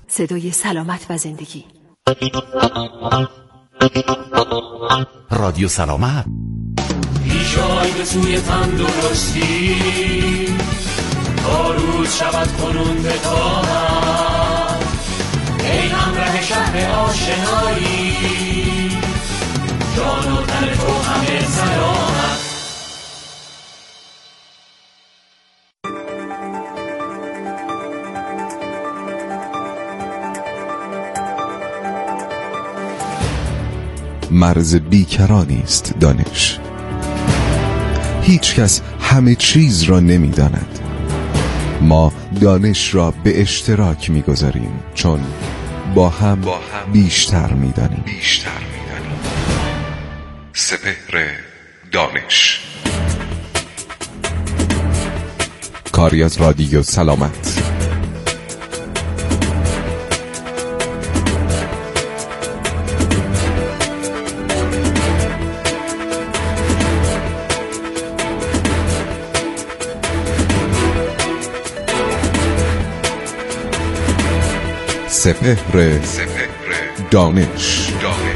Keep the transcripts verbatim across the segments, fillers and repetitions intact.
صدای سلامت و زندگی. رادیو سلامت. پیشای به سوی تندرستی، تا روز شود کنون به طاعت. ای همراه شهر آشنایی، جان و تن تو همه سلامت. مرز بیکرانی است دانش. هیچ کس همه چیز را نمی داند. ما دانش را به اشتراک می گذاریم، چون با هم, با هم بیشتر می دانیم. بیشتر می دانیم. سپهر دانش، کاری از رادیو سلامت. سپهر دانش.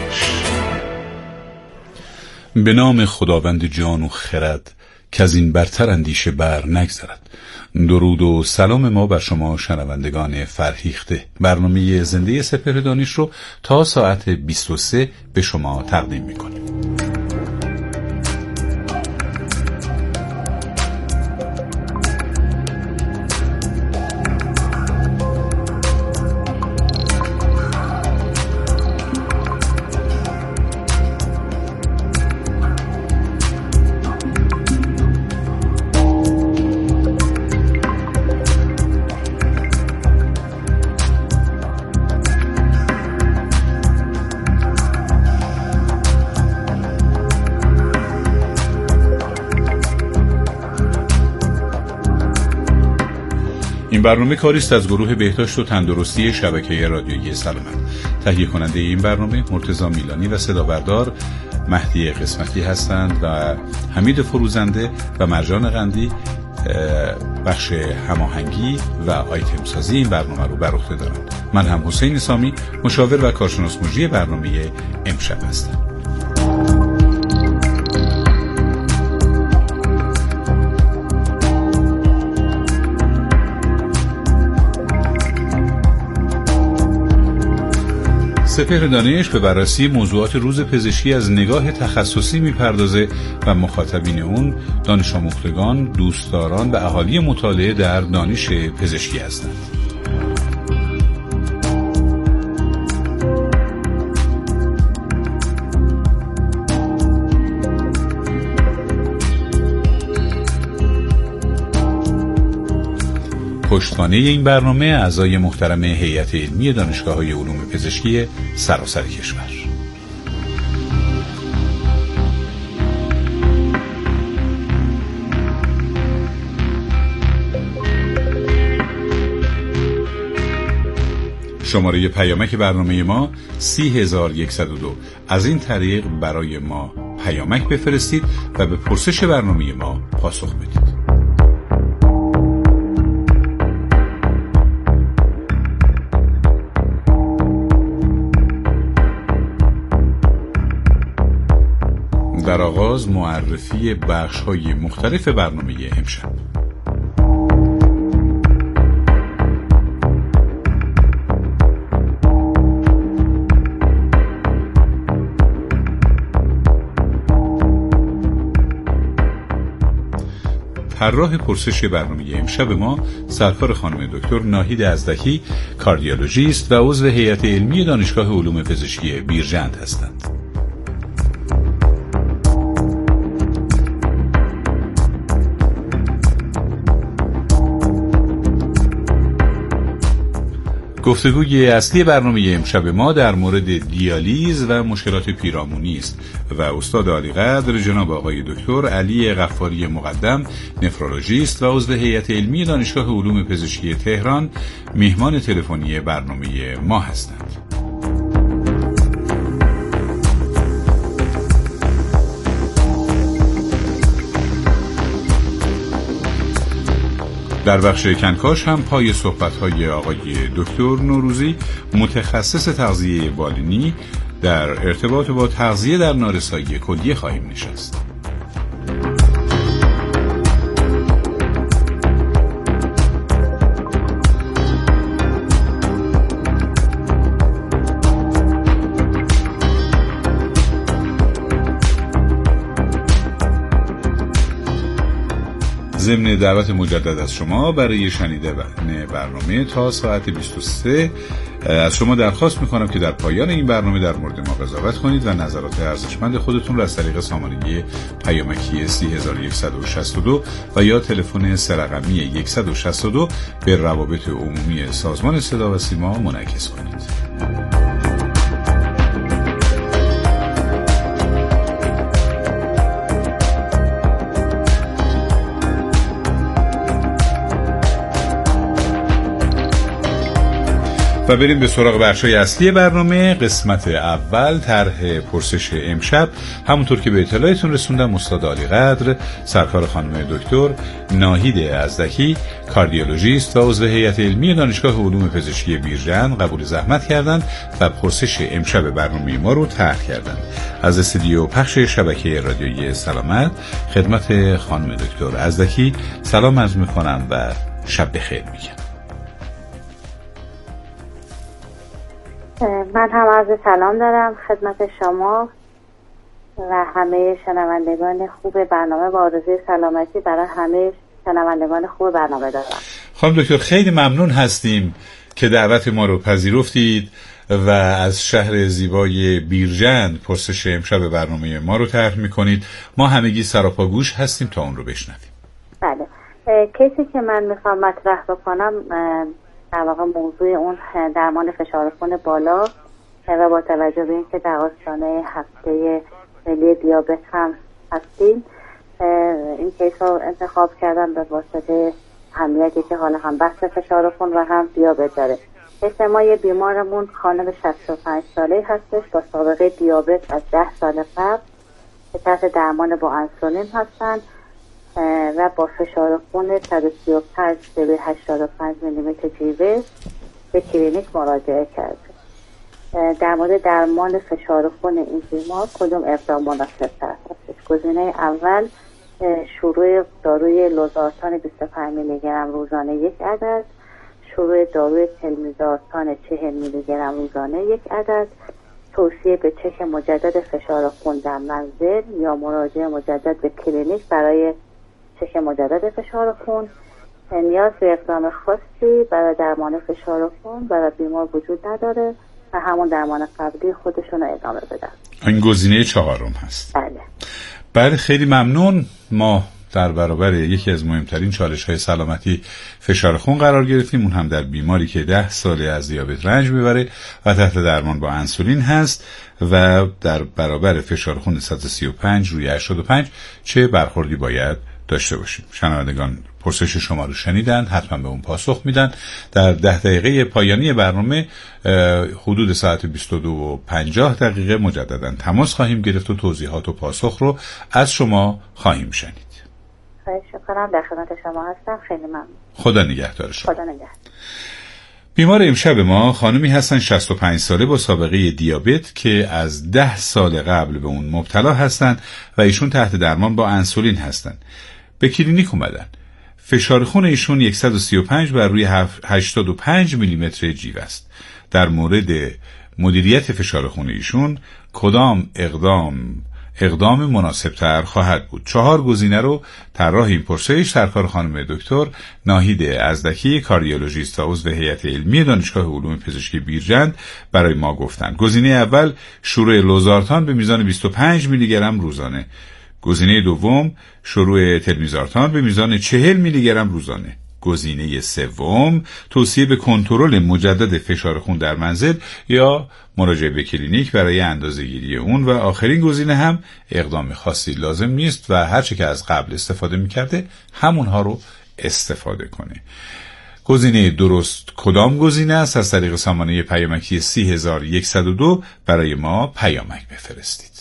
به نام خداوند جان و خرد که از این برتر اندیشه بر نگذرد. درود و سلام ما بر شما شنوندگان فرهیخته. برنامه زنده سپهر دانش رو تا ساعت بیست و سه به شما تقدیم می‌کنیم. این برنامه کاریست از گروه بهداشت و تندرستی شبکه رادیویی سلامت. تهیه کننده این برنامه مرتضی میلانی و صدابردار مهدی قسمتی هستند و حمید فروزنده و مرجان قندی بخش هماهنگی و آیتم سازی این برنامه رو بر عهده دارند. من هم حسین سامی مشاور و کارشناس مجری برنامه امشب هستم. سپهر دانش به بررسی موضوعات روز پزشکی از نگاه تخصصی میپردازه و مخاطبین اون دانش آموختگان، دوستداران و اهالی مطالعه در دانش پزشکی هستند. پشتوانه این برنامه اعضای محترم هیئت علمی دانشگاه‌های علوم پزشکی سراسر کشور. شماره پیامک برنامه ما سی هزار و صد و دو. از این طریق برای ما پیامک بفرستید و به پرسش برنامه ما پاسخ بدید. در آغاز معرفی بخش‌های مختلف برنامه امشب. طراح پرسش برنامه امشب ما سرکار خانم دکتر ناهید ازدکی، کاردیولوژیست و عضو هیئت علمی دانشگاه علوم پزشکی بیرجند هستند. گفتگوی اصلی برنامه امشب ما در مورد دیالیز و مشکلات پیرامونی است و استاد عالیقدر جناب آقای دکتر علی غفاری مقدم، نفرولوژیست و عضو هیئت علمی دانشگاه علوم پزشکی تهران، میهمان تلفنی برنامه ما هستند. در بخش کنکاش هم پای صحبت‌های آقای دکتر نوروزی متخصص تغذیه بالینی در ارتباط با تغذیه در نارسایی کلیه خواهیم نشست. ضمن دعوت مجدد از شما برای شنیدن برنامه تا ساعت بیست و سه از شما درخواست میکنم که در پایان این برنامه در مورد ما قضاوت کنید و نظرات ارزشمند خودتون را از طریق سامانه پیامکی سه هزار و صد و شصت و دو و یا تلفن سه رقمی صد و شصت و دو به روابط عمومی سازمان صدا و سیما منعکس کنید. و بریم به سراغ بخشای اصلی برنامه. قسمت اول طرح پرسش امشب، همونطور که به اطلاعتون رسوندم استاد عالی قدر سرکار خانم دکتر ناهید ازدکی کاردیولوژیست و عضو هیئت علمی دانشگاه علوم پزشکی بیرجند قبول زحمت کردند و پرسش امشب برنامه ما رو طرح کردند. از استودیو پخش شبکه رادیویی سلامت خدمت خانم دکتر ازدکی سلام عرض می‌کنم و شب بخیر میگم. من هم عرض سلام دارم خدمت شما و همه شنوندگان خوب برنامه با آرزوی سلامتی برای همه شنوندگان خوب برنامه دارم. خانم دکتر خیلی ممنون هستیم که دعوت ما رو پذیرفتید و از شهر زیبای بیرجند پرسش امشب برنامه ما رو طرح می‌کنید. ما همگی سراپا گوش هستیم تا اون رو بشنویم. بله، کیسی که من میخوام مطرح بکنم در واقع موضوع اون درمان فشار خون بالا و با توجه به اینکه در آستانه هفته ملی دیابت هم هستیم این کیس رو انتخاب کردم به واسطه اهمیتی که حالا هم بحث فشار خون و هم دیابت داره. کیس ما یه بیمارمون خانم شصت و پنج ساله هستش با سابقه دیابت از ده سال قبل که تحت درمان با انسولین هستن و با فشار خون صد و سی و پنج به هشتاد و پنج میلیمتر جیوه به کلینیک مراجعه کرده. در مورد درمان فشار خون این بیمار کدوم اقدام مناسب تر هستش؟ گزینه اول شروع داروی لوزارتان بیست و پنج میلی گرم روزانه یک عدد، شروع داروی تلمیزارتان چهل میلی گرم روزانه یک عدد، توصیه به چک مجدد فشار خون در منزل یا مراجعه مجدد به کلینیک برای چک مجدد فشار خون. نیاز به اقدام خاصی برای درمان فشار خون برای بیمار وجود نداره و همون درمان قبلی خودشون رو ادامه بدن. این گزینه چهارم هست. بله. بله خیلی ممنون. ما در برابر یکی از مهمترین چالش‌های سلامتی فشار خون قرار گرفتیم، اون هم در بیماری که ده ساله از دیابت رنج میبره و تحت درمان با انسولین هست و در برابر فشار خون صد و سی و پنج روی هشتاد و پنج چه برخوردی باید داشته باشیم. شنوندگان پرسش شما رو شنیدن، حتما به اون پاسخ میدن. در ده دقیقه پایانی برنامه حدود ساعت بیست و دو و پنجاه دقیقه مجددا تماس خواهیم گرفت و توضیحات و پاسخ رو از شما خواهیم شنید. خیلی شکرم، در خدمت شما هستم. خیلی ممنون. خدا نگهدار شما. خدا نگهدار. بیمار امشب ما خانمی هستن شصت و پنج ساله با سابقه دیابت که از ده سال قبل به اون مبتلا هستن و ایشون تحت درمان با انسولین هستن. به کلینیک اومدن. فشار خون ایشون صد و سی و پنج بر روی هشتاد و پنج میلیمتر جیوه است. در مورد مدیریت فشار خون ایشون کدام اقدام اقدام مناسب تر خواهد بود؟ چهار گزینه رو طراح این پرسش سرکار خانم دکتر ناهید ازدکی کاردیولوژیست و عضو هیئت علمی دانشگاه علوم پزشکی بیرجند برای ما گفتند. گزینه اول شروع لوزارتان به میزان بیست و پنج میلی گرم روزانه. گزینه دوم شروع تلمیزارتان به میزان چهل میلی گرم روزانه. گزینه سوم توصیه به کنترل مجدد فشار خون در منزل یا مراجعه به کلینیک برای اندازه‌گیری اون. و آخرین گزینه هم اقدام خاصی لازم نیست و هر چه که از قبل استفاده می‌کرده همونها رو استفاده کنه. گزینه درست کدام گزینه است؟ از طریق سامانه پیامکی سه هزار و صد و دو برای ما پیامک بفرستید.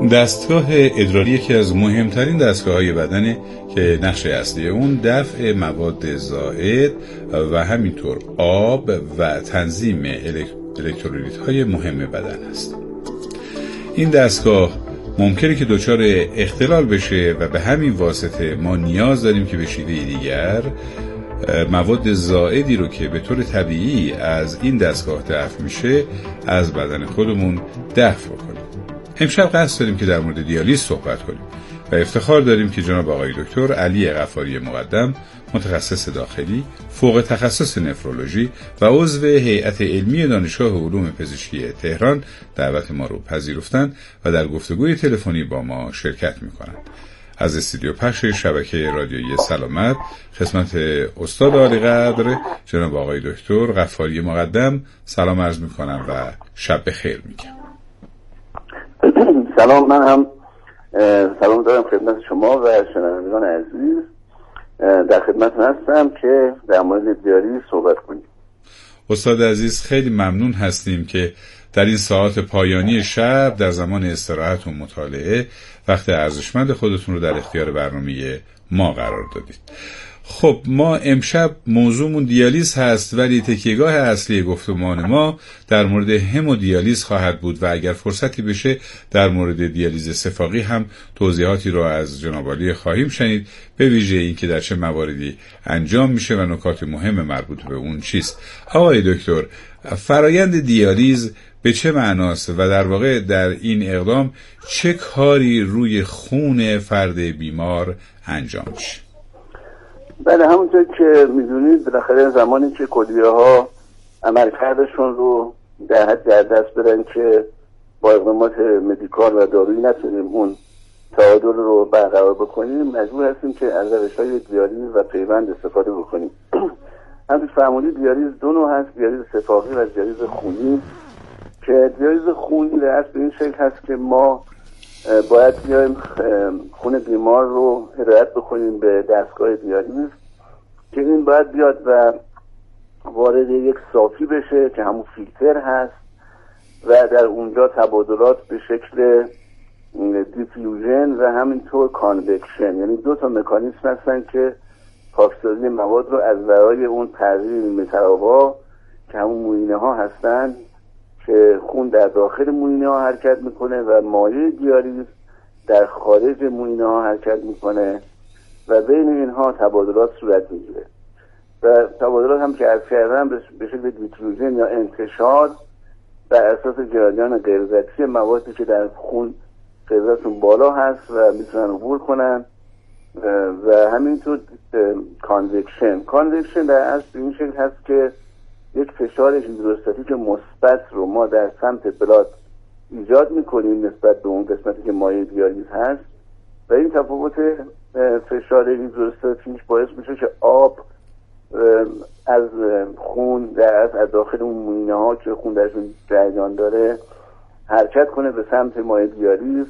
دستگاه ادراری یکی از مهمترین دستگاه‌های بدنه که نقش اصلی اون دفع مواد زائد و همینطور آب و تنظیم الکترولیت‌های مهم بدن است. این دستگاه ممکنه که دچار اختلال بشه و به همین واسطه ما نیاز داریم که به شیوه دیگر مواد زائدی رو که به طور طبیعی از این دستگاه دفع میشه از بدن خودمون دفع کنیم. امشب قصد داریم که در مورد دیالیز صحبت کنیم و افتخار داریم که جناب آقای دکتر علی غفاری مقدم، متخصص داخلی، فوق تخصص نفرولوژی و عضو هیئت علمی دانشگاه علوم پزشکی تهران دعوت ما رو پذیرفتند و در گفتگوی تلفنی با ما شرکت میکنند. از استودیو پخش شبکه رادیویی سلامت خدمت استاد عالی قدر جناب آقای دکتر غفاری مقدم سلام عرض میکنم و شب بخیر میگم. سلام، من هم سلام دارم خدمت شما و شنوندگان عزیز. در خدمت هستم که در مورد دیالیز صحبت کنیم. استاد عزیز، خیلی ممنون هستیم که در این ساعات پایانی شب در زمان استراحت و مطالعه وقت ارزشمند خودتون رو در اختیار برنامه ما قرار دادید. خب ما امشب موضوعمون دیالیز هست، ولی تکیهگاه اصلی گفتمان ما در مورد همودیالیز خواهد بود و اگر فرصتی بشه در مورد دیالیز سفاقی هم توضیحاتی رو از جناب عالی خواهیم شنید، به ویژه این که در چه مواردی انجام میشه و نکات مهم مربوط به اون چیست. آقای دکتر، فرایند دیالیز به چه معناست و در واقع در این اقدام چه کاری روی خون فرد بیمار انجام میشه؟ بله، همونطور که میدونید بالاخره زمانی که کلیه ها عملکردشون رو در حد در دست برن که با اقدامات مدیکال و دارویی نتونیم اون تعادل رو برقرار بکنیم، مجبور هستیم که از روش‌های دیالیز و پیوند استفاده بکنیم. همونطور فرمودید دیالیز دو نوع هست، دیالیز سفاقی و دیالیز خونی، که دیالیز خونی در اصل به این شکل هست که ما باید بیایم خون بیمار رو هدایت بکنیم به دستگاه دیالیز که این باید بیاد و وارد یک صافی بشه که همون فیلتر هست و در اونجا تبادلات به شکل دیفیوژن و همینطور کانوکشن، یعنی دو تا مکانیزم هستن که پاکسازی مواد رو از ورای اون پرده متراوا که همون موینه ها هستن که خون در داخل موینه ها حرکت میکنه و مایع دیالیز در خارج موینه ها حرکت میکنه و بین اینها تبادلات صورت میگیره و تبادلات هم که عرض کردم به شکل دیفیوژن یا انتشار بر اساس جریان غیرذاتی موادی که در خون غیرذاتشون بالا هست و میتونن عبور کنن و همینطور کانوکشن. کانوکشن در اصل این شکل هست که یک فشار هیدروستاتیک مثبت رو ما در سمت بلاد ایجاد میکنیم نسبت به اون قسمتی که مایع دیالیز هست و این تفاوت فشار هیدروستاتیک باعث میشه که آب از خون در از داخل اون موینه ها که خون درشون جریان داره حرکت کنه به سمت مایع دیالیز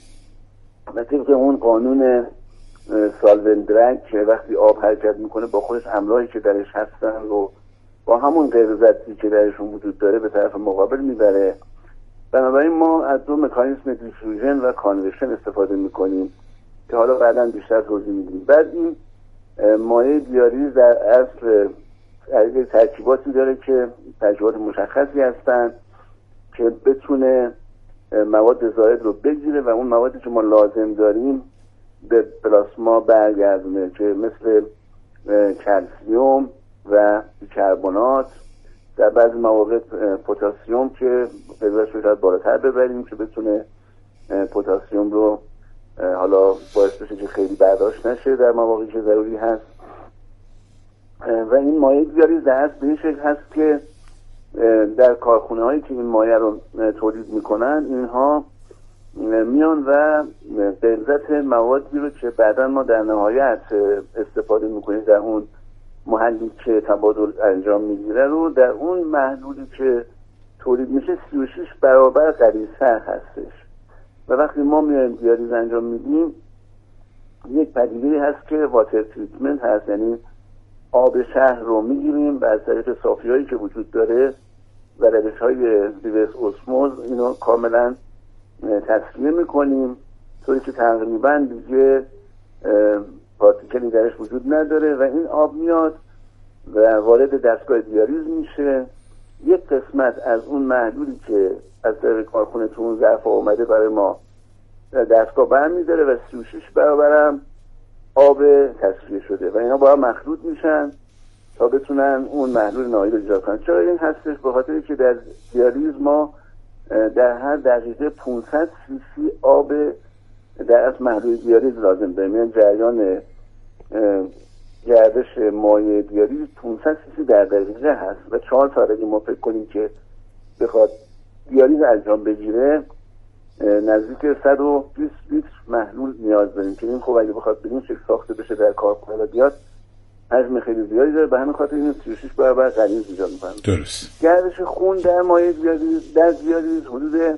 و طبق اون قانون سالون درنگ که وقتی آب حرکت میکنه با خودش املاحی که درش هستن رو با همون غیرذاتی که درشون وجود داره به طرف مقابل میبره. بنابراین ما از دو مکانیزم دیفیوژن و کانوکشن استفاده میکنیم که حالا بعداً بیشتر توضیح میدیم. بعد این مایع دیالیز در اصل ترکیباتی داره که ترکیبات مشخصی هستن که بتونه مواد زائد رو بگیره و اون موادی که ما لازم داریم به پلاسما برگردونه که مثل کلسیوم و بیکربنات، در بعضی مواقع پتاسیم که قدرتش رو بالاتر ببریم که بتونه پتاسیم رو حالا باعث بشه که خیلی برداشت نشه در مواقعی که ضروری هست. و این مایع دیالیز در اصل به این شکل هست که در کارخونه هایی که این مایع رو تولید میکنن اینها میان و غلظت موادی رو که بعدا ما در نهایت استفاده میکنیم در اون محلی که تبادل انجام میگیره رو در اون محلولی که تولید میشه سی و شش برابر غلیظ‌تر هستش و وقتی ما میایم دیالیز انجام میدیم یک پدیده هست که واتر تریتمنت هست، یعنی آب شهر رو میگیریم و از طریق صافی‌هایی که وجود داره و روش‌های ریورس اسموز اینو کاملا تصفیه میکنیم طوری که تقریبا دیگه پارتیکلی درش وجود نداره و این آب میاد و وارد دستگاه دیالیز میشه. یک قسمت از اون محلولی که از طریق کارخونه تو اون ظرف اومده برای ما دستگاه برمی‌داره و سی و شش برابرم آب تصفیه شده و اینا با هم مخلوط میشن تا بتونن اون محلول نهایی رو ایجاد کنن. چرا این هستش؟ به خاطری که در دیالیز ما در هر دقیقه پانصد سی سی آب در از محلول دیالیز لازم داریم. یعنی جریان گردش مایع دیالیز پانصد سی سی در دقیقه هست و چهار ساعت اگه ما فکر کنیم که بخواد دیالیز انجام بگیره نزدیک صد و بیست لیتر محلول نیاز داریم که این خب اگه بخواد بدون شکل ساخته بشه در کارخونه و بیاد حجم خیلی زیادی داره، به همین خاطر اینو سی و شش برابر غلیظ ایجاد می‌کنه. درست. گردش خون در مایع دیالیز در دیالیز حدود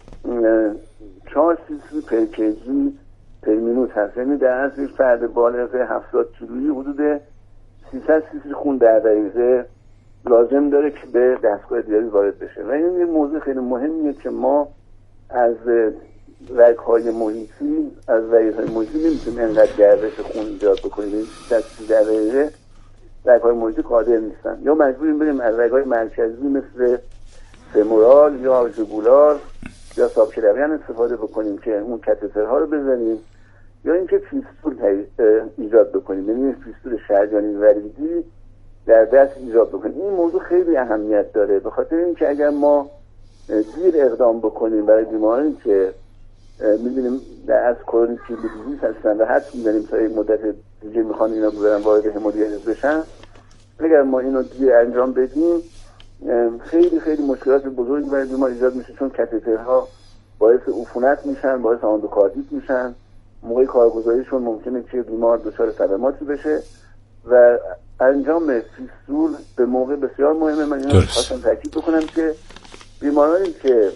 چهار سی سی پر کیجی پر مینوت هست. یعنی در اصل یک فرد بالغ هفتاد کیلویی حدود سیصد سی سی خون در دقیقه لازم داره که به دستگاه دیالیز وارد بشه و این یه موضوع خیلی مهمیه که ما از رگ‌های محیطی از رگ‌های محیطی نمیتونیم اینقدر گردش خون ایجاد بکنیم. این سیصد سی سی در دقیقه رگ‌های محیطی قادر نیستن، یا مجبوریم بریم از رگ‌های مرکزی مثل فمورال یا ژگولار یا سابکلویان استفاده بکنیم که اون کاتترها رو بزنیم، یا اینکه فیستول ایجاد بکنیم، یعنی فیستول شریانی وریدی در دست ایجاد بکنیم. این موضوع خیلی اهمیت داره به خاطر اینکه اگر ما دیر اقدام بکنیم برای بیمارانی که می‌بینیم در از کرونیک کیدنی دیزیز هستن و حتی می‌دونیم تا یک مدت دیگه میخوان اینا ببرن وارد همودیالیز بشن، اگر ما اینو دیر انجام بدیم خیلی خیلی مشکلات بزرگی برای بیمار ایجاد میشه، چون کاتترها باعث عفونت میشن، باعث اندوکاردیت میشن، موقع کارگزاریشون ممکنه که بیمار دچار صدماتی بشه و انجام فیستول به موقع بسیار مهمه. من اینو خواستم تاکید بکنم که بیمارانی که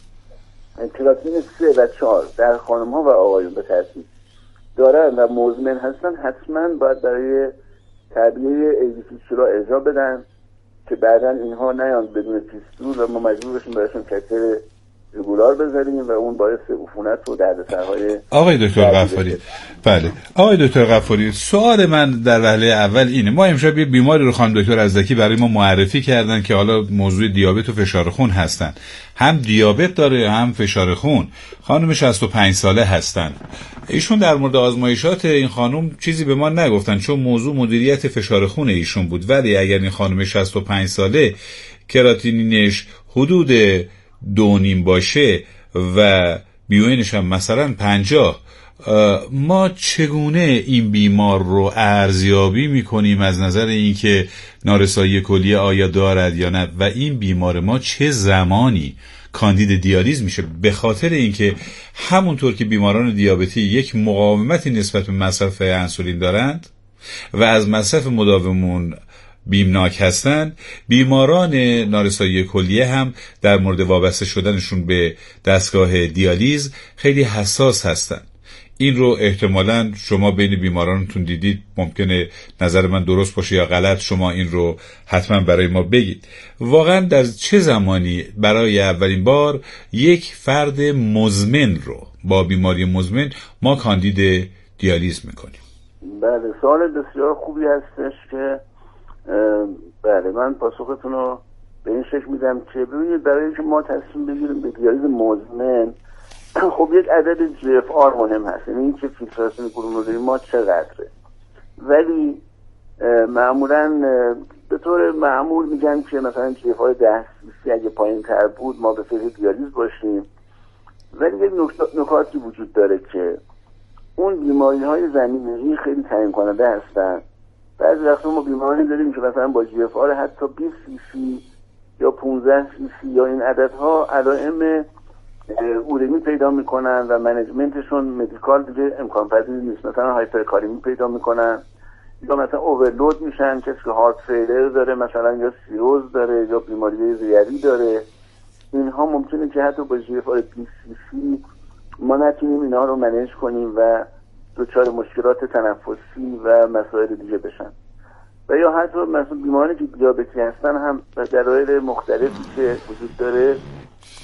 کراتین سه و چهار در خانم ها و آقایون به ترتیب دارن و مزمن هستن حتما باید برای تعبیه ایویفیستولا ارجاع بدن که بعدا اینها نیان بدون فیستول و ما مجبور بشیم برایشون کاتتر ژگولار بذاریم و اون باعث عفونت و دردسرهای. آقای دکتر غفاری، بله آقای دکتر غفاری، سوال من در وهله اول اینه، ما امشب یه بیماری رو خانم دکتر ازدکی برای ما معرفی کردن که حالا موضوع دیابت و فشار خون هستن، هم دیابت داره هم فشار خون، خانم شصت و پنج ساله هستن. ایشون در مورد آزمایشات این خانم چیزی به ما نگفتن چون موضوع مدیریت فشار خون ایشون بود، ولی اگر این خانم شصت و پنج ساله کراتینینش حدود دو نیم باشه و بیوینش هم مثلا پنجاه، ما چگونه این بیمار رو ارزیابی میکنیم از نظر اینکه نارسایی کلیه آیا دارد یا نه و این بیمار ما چه زمانی کاندید دیالیز میشه؟ به خاطر اینکه همونطور که بیماران دیابتی یک مقاومتی نسبت به مصرف انسولین دارند و از مصرف مداومون بیمناک هستند، بیماران نارسایی کلیه هم در مورد وابسته شدنشون به دستگاه دیالیز خیلی حساس هستند. این رو احتمالاً شما بین بیمارانتون دیدید، ممکنه نظر من درست باشه یا غلط، شما این رو حتما برای ما بگید. واقعا در چه زمانی برای اولین بار یک فرد مزمن رو با بیماری مزمن ما کاندید دیالیز میکنیم؟ بله، سوال بسیار خوبی هستش که بله من پاسختون رو به این شکل میدم که ببینید برای اینکه ما تصمیم بگیریم به دیالیز مزمن خب یک عدد جی اف آر مهم هست، یعنی اینکه فیلتراسیون گلومرولوژی ما چقدره، ولی معمولا به طور معمول میگن که مثلا جی اف آر ده سی سی اگه پایین تر بود ما به فکر دیالیز باشیم، ولی یک نکاتی وجود داره که اون بیماری های زمینه‌ای خیلی تعیین کننده هستن. بعضی وقتا ما بیماری داریم که مثلا با جی اف آر حتی بیست سی سی یا پانزده سی سی یا این عددها علائم اورمی پیدا میکنن و منیجمنتشون مدیکال دیگه امکان پذیر نیست، مثلا هایپرکالمی پیدا میکنن یا مثلا اوورلود میشن، کسی که هارت فیلر داره مثلا یا سیروز داره یا بیماری ریوی داره، اینها ممکنه که حتی با جی اف آر بیست سی سی ما نتونیم اینها رو منیج کنیم و دچار مشکلات تنفسی و مسائل دیگه بشن. و یا حتی مثلا بیماری که دیابتی هستن هم به دلایل مختلفی که وجود داره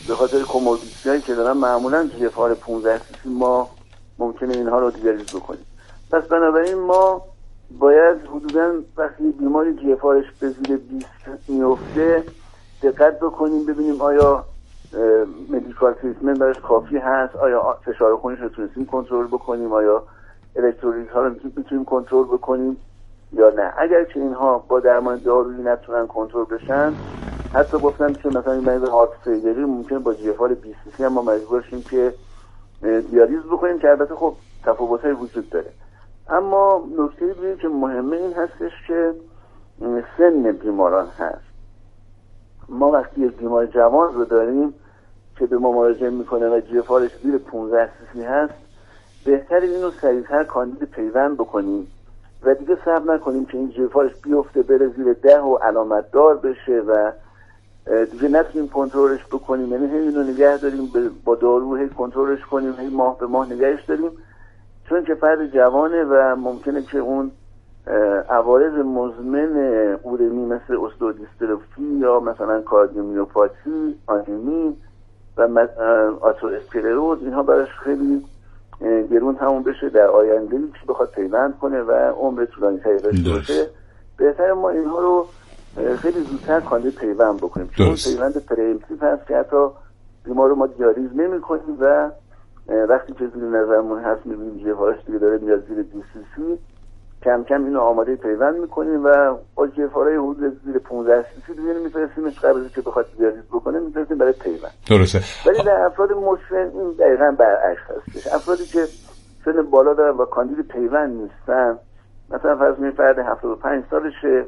به خاطر کوموربیدیتی هایی که دارن معمولا جی اف آر پانزده سی سی ما ممکنه اینها رو دیالیز بکنیم. پس بنابراین ما باید حدودا وقتی بیماری جی اف آرش به زیر بیست میفته دقت بکنیم ببینیم آیا مدیکال تریتمنت براش کافی هست، آیا فشار خونش رو تونستیم کنترل بکنیم، آیا الکترولیت ها رو میتونیم کنترل بکنیم یا نه. اگر که اینها با درمان دارویی نتونن کنترل بشن، حتی گفتم که مثلا این مریض هارت فیلری ممکنه با جی اف آر بیست سی سی هم ما مجبور شیم که دیالیز بکنیم که البته خب تفاوت‌های وجود داره. اما نکته دیگه که مهمه این هستش که سن بیماران هست. ما وقتی یک بیمار جوان رو داریم که به ما مراجعه میکنه و جی اف آرش زیر پانزده سی سی هست، بهتره اینو سریعتر کاندید پیوند بکنیم و دیگه صبر نکنیم که این جی اف آرش بیفته بره زیر ده و علامت دار بشه و دیگه نتونیم کنترلش بکنیم. یعنی هی اینو نگه داریم با دارو هی کنترلش کنیم، هی ماه به ماه نگهش داریم، چون که فرد جوانه و ممکنه که اون عوارض مزمن اورمی مثل استئودیستروفی یا مثلا کاردیومیوپاتی، آنیمی و آترو اسکلروز اینها براش خیلی گرون تموم بشه در آینده که بخواد پیوند کنه و عمر طولانی تری داشته باشه. بهتره ما اینها رو خیلی زودتر کاندید پیوند بکنیم، چون پیوند پرئمپتیو هست که حتی بیمار رو ما دیالیز نمی کنیم و وقتی که زیر نظرمون هست میبینیم جی اف آرش دیگه داره میاد زیر بیست سی سی، کم کم اینو آماده پیوند میکنیم و با جی اف آرهای حدود زیر پانزده سی سی دیگه میفرستیمش قبل از اینکه بخواد دیالیز بکنه میفرستیم برای پیوند. درسته. ولی در افراد مسن این دقیقاً برعکس هستش. افرادی که سن بالا دارن و کاندید پیوند نیستن، مثلا فرض کنید فرد هفتاد و پنج سالشه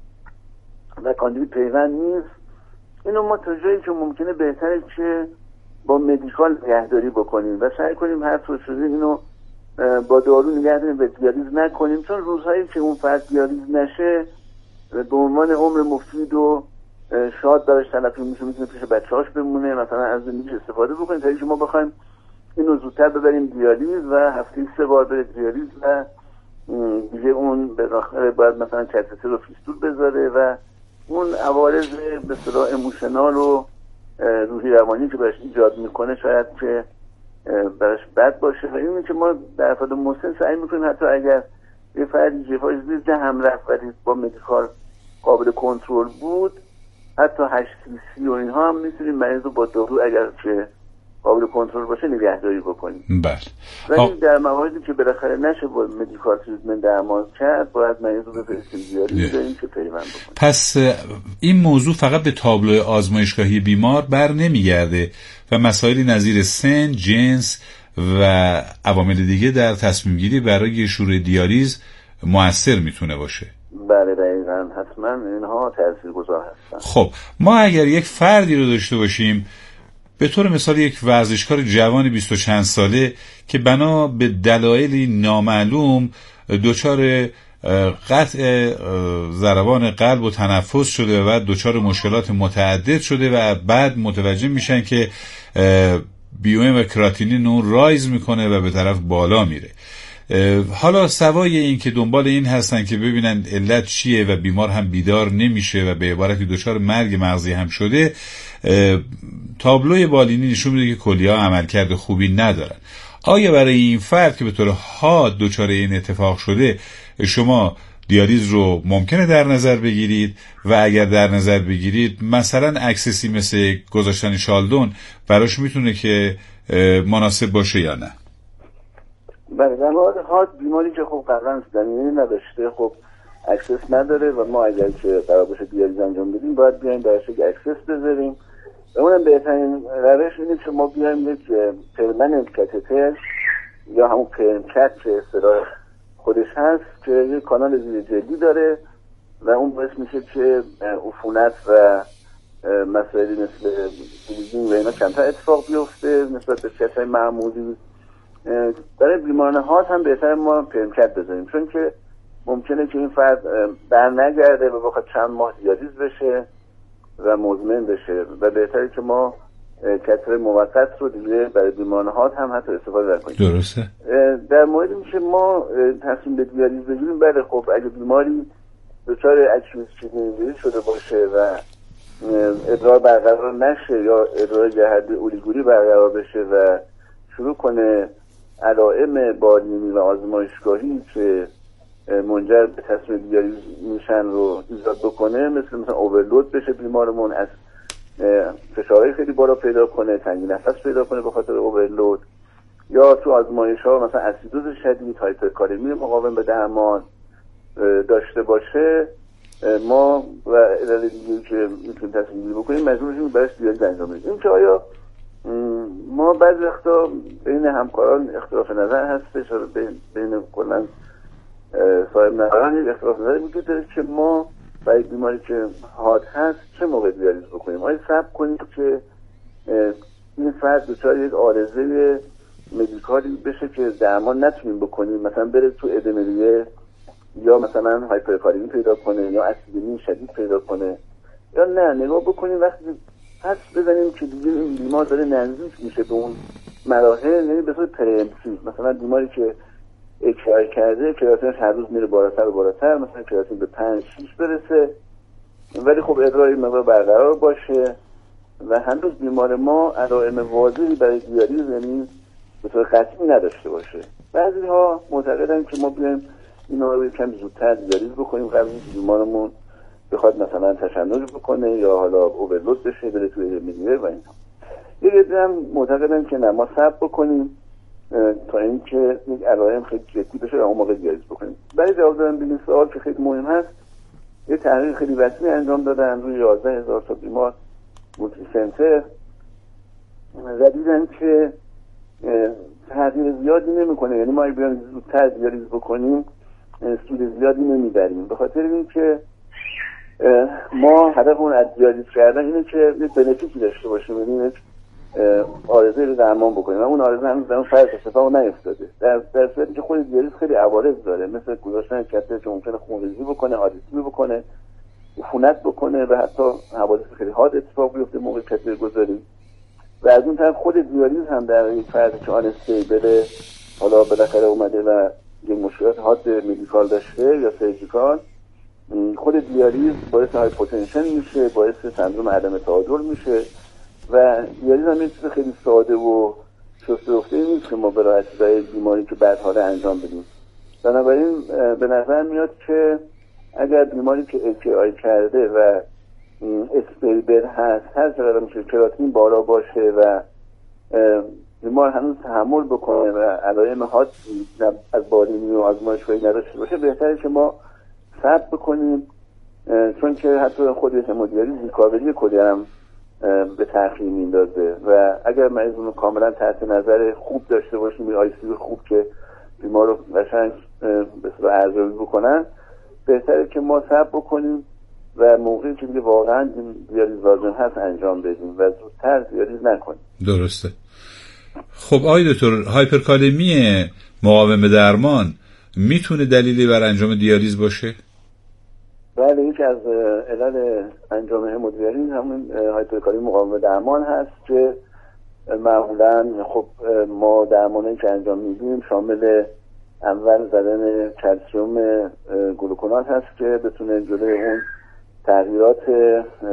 و کاندید پیوند نیست، اینو ما تا جایی که ممکنه بهتره که با مدیکال نگهداری بکنیم و سعی کنیم هر طور شده اینو با دارو نگه داریم و دیالیز نکنیم، چون روزهایی که اون فرد دیالیز نشه به عنوان عمر مفید و شاد براش تلقی میشه، میتونه پیش بچه‌هاش بمونه، مثلا از زندگیش استفاده بکنیم تا اینکه ما بخوایم اینو زودتر ببریم دیالیز و هفته سه بار بره دیالیز و دیگه اون به آخر باید مثلا کاتتر رو فیستول بذاره و اون عوارض به اصطلاح ایموشنال و روحی روانی که براش ایجاد میکنه شاید که براش بد باشه. و اینه که ما در افراد مسن سعی میکنیم حتی اگر یه فردی جی اف آرش زیر ده هم رفت ولی با مدیکال قابل کنترل بود، حتی هشت سی سی و اینها هم میتونیم مریض رو با دارو اگر که قابل کنترل باشه نگهداری بکنیم. بله. ولی در مواردی که بالاخره نشه با مدیکال تریتمنت درمان کرد، باید مریض رو بفرستیم دیالیز داریم که پیوند بکنیم. پس این موضوع فقط به تابلوی آزمایشگاهی بیمار بر نمیگرده و مسائلی نظیر سن، جنس و عوامل دیگه در تصمیم گیری برای شروع دیالیز مؤثر میتونه باشه. بله دقیقاً، حتما اینها تاثیرگذار هستن. خب ما اگر یک فردی رو داشته باشیم به طور مثال یک ورزشکار جوان بیست و چند ساله که بنا به دلایلی نامعلوم دچار قطع ضربان قلب و تنفس شده و دچار مشکلات متعدد شده و بعد متوجه میشن که بیوم و کراتینین اون رایز میکنه و به طرف بالا میره. حالا سوای این که دنبال این هستن که ببینن علت چیه و بیمار هم بیدار نمیشه و به عبارتی دچار مرگ مغزی هم شده، تابلوی بالینی نشون میده که کلیه‌ها عملکرد خوبی ندارن. آیا برای این فرد که به طور حاد دچار این اتفاق شده شما دیالیز رو ممکنه در نظر بگیرید و اگر در نظر بگیرید مثلا اکسسی مثل گذاشتن شالدون براش میتونه که مناسب باشه یا نه؟ بله، در مورد حاد بیماری که خب قبلا زمینه نداشته، خب اکسس نداره و ما اگر که قرار باشه دیالیز انجام بدیم باید بیایم براش یک اکسس بذاریم. و اونم بهترین روش اینه که ما بیایم یک پرمننت کاتتر یا همون پرمکت که اصطلاح خودش هست که یک کانال زیر جلدی داره و اون باعث میشه که عفونت و مسائلی مثل بلیدینگ و اینا کمتر اتفاق بیفته نسبت به کتای معمولی. برای بیماران هارت هم بهتر ما پرمکت بذاریم، چون که ممکنه که این فرد بر نگرده و بخواد چند ماه دیالیز بشه و مزمن بشه و بهتره که ما کتر موقت رو دیگه برای بیماران هارت هم حتی استفاده کنیم. درسته. در موردی میشه ما تصمیم به دیالیز بگیریم. بله خب اگه بیماری دچار اکیوت کیدنی اینجری شده باشه و ادرار برقرار نشه یا ادرار جهت اولیگوری برقرار بشه و شروع کنه علائم بالینی و آزمایشگاهی که منجر به تصمیم دیالیز میشن رو ایجاد بکنه، مثل مثلا اوورلود بشه بیمارمون، از فشارهای خیلی بالا پیدا کنه، تنگی نفس پیدا کنه به خاطر اوورلود، یا تو آزمایش ها مثلا اسیدوز شدید، هایپرکالمی مقاوم به درمان داشته باشه، ما و علل دیگه که میتونیم تصمیم گیری بکنیم مجبور میشیم برای دیالیز انجام بدیم. این که آیا ما بعضی وقتا بین همکاران اختلاف نظر هستش، بین بین کلا صاحب نظران اختلاف نظر وجود داره که ما برای بیماری که حاد هست چه موقع دیالیز بکنیم. آیا صبر کنیم که این فرد دچار یک عارضه مدیکالی بشه که درمان نتونیم بکنیم، مثلا بره تو ادمریه یا مثلا هایپرکالمی پیدا کنه یا اسیدمی شدید پیدا کنه، یا نه نگاه بکنیم وقتی حس بزنیم که دیگه این بیمار داره نزدیک میشه به اون مراحل، یعنی به صورت پرئمپتیو، مثلا بیماری که اکرار کرده کراتینش هر روز میره بالاتر و بالاتر، مثلا کراتین به پنج شیش برسه ولی خب ادرار مقدار برقرار باشه و هنوز بیمار ما علائم واضحی برای دیالیز یعنی به طور قطعی نداشته باشه. بعضی ها معتقدن که ما بیایم اینا رو کمی زودتر دیالیز بکنیم قبل اینکه بیمارمون بخواد مثلا تشنج بکنه یا حالا اوورلود بشه بره توی میلیه و اینا. یه عده هم معتقدن که نه ما صبر بکنیم تا اینکه یک علائم خیلی جدی بشه و اون موقع دیالیز بکنیم. برای جواب دادن به این سوال که خیلی مهم هست، یه تحقیق خیلی وسیعی انجام دادن روی یازده هزار تا بیمار مولتی سنتر و دیدن که تغییر زیادی نمیکنه، یعنی ما اگه بیایم زودتر دیالیز بکنیم سود زیادی نمیبریم، به خاطر اینکه ما هدفمون از دیالیز کردن اینه که یک بنفیتی داشته باشیم، یعنی یک عارضه رو درمان بکنیم و اون عارضه هنوز در اون فرد اتفاق نیفتاده. در در صورتی که خود دیالیز خیلی عوارض داره، مثل گذاشتن کتر که ممکنه خونریزی بکنه، آدیسمی بکنه، عفونت بکنه و حتی حوادث خیلی حاد اتفاق بیفته موقع کتر گذاری. و از اون طرف خود دیالیز هم در یک فرد که آن استیبل حالا بالاخره اومده و یک مشکلات حاد مدیکال داشته یا سرجیکال، خود دیالیز باعث هایپوتنشن میشه، باعث سندروم عدم تعادل میشه و دیالیز هم یه چیز خیلی ساده و شسته رفته نیست که ما به راحتی برای بیماری که بعد حالا انجام بدیم. بنابراین به نظر میاد که اگر بیماری که اکی‌آی کرده و استیبل هست، هر چقدر میشه کراتین بالا باشه و بیمار هنوز تحمل بکنه و علائم حاد از بالینی و آزمایشگاهی نداشته باشه، بهتره که ما صبر بکنیم، چون که حتی خود همودیالیز ریکاوری کلی هم به تأخیر میندازه و اگر مریض رو کاملا تحت نظر خوب داشته باشیم، آی سی یو خوب که بیمار رو قشنگ به صورت ارزیابی بکنن، بهتره که ما صبر بکنیم و موقعی که دیگه واقعا دیالیز لازم هست انجام بدیم و زودتر دیالیز نکنیم. درسته. خب آقای دکتر، هایپرکالمی مقاوم به درمان میتونه دلیلی بر انجام دیالیز باشه؟ بله، یکی از علل انجام همودیالیز همون هایپرکالمی مقاوم به درمان هست که معمولا خب ما درمانی که انجام میدیم شامل اول زدن کلسیم گلوکونات هست که بتونه جلوی اون تغییرات